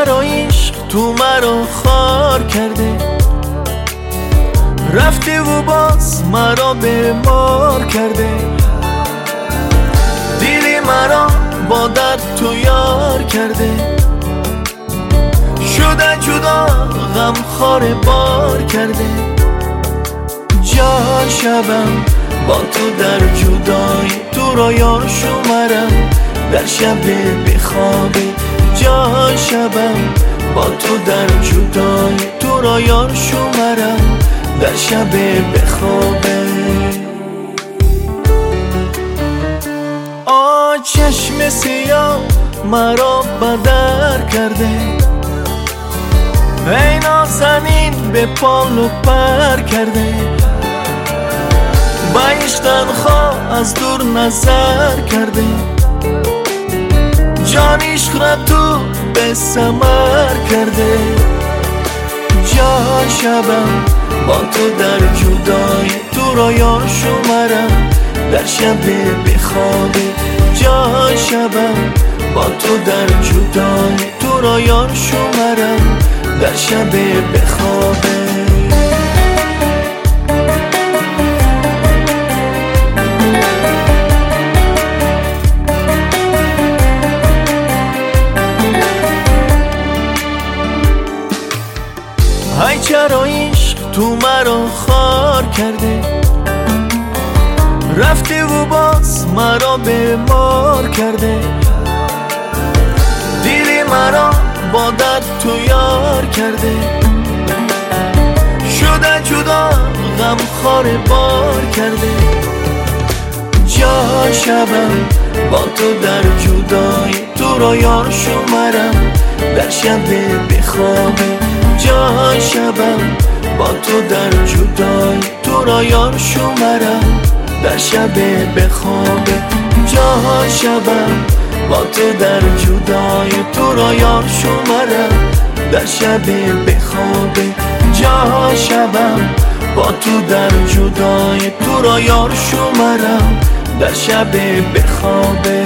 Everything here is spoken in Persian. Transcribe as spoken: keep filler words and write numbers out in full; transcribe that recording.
چرا عشق تو مرا خار کرده، رفته و باز مرا به مار کرده. دیلی مرا با درد تو یار کرده، شده جدا غم خار بار کرده. جان شبم با تو در جدایی، تو را یار شمرم در شب بخوابی. جان شبم با تو در جدایی، تو را یار شمرم در شب بخوابه. آ چشم سیاه مرا بدر کرده، ای نازنین به پال و پر کرده. با عشق خواه از دور نظر کرده، جان عشق را تو به ثمر کرده. جان شبم با تو در جدایی، تو را یار شمرم در شب بخوابی. جان شبم با تو در جدایی، تو را یار شمرم در شب بخوابه. ای چرا عشق تو مرا خار کرده، رفته و باز مرا به مار کرده. دیلی مرا با درد تو یار کرده، شده جدا غم خار بار کرده. جان شبم با تو در جدایی، تو را یار شمرم در شب بخوابی. جان شبم با تو در جدایی، تو را یار شمرم در شب بخوابی. جان شبم با تو در جدایی، تو را یار شمرم در شب بخوابی. جان شبم با تو در جدایی، تو را یار شمرم در شب بخوابی.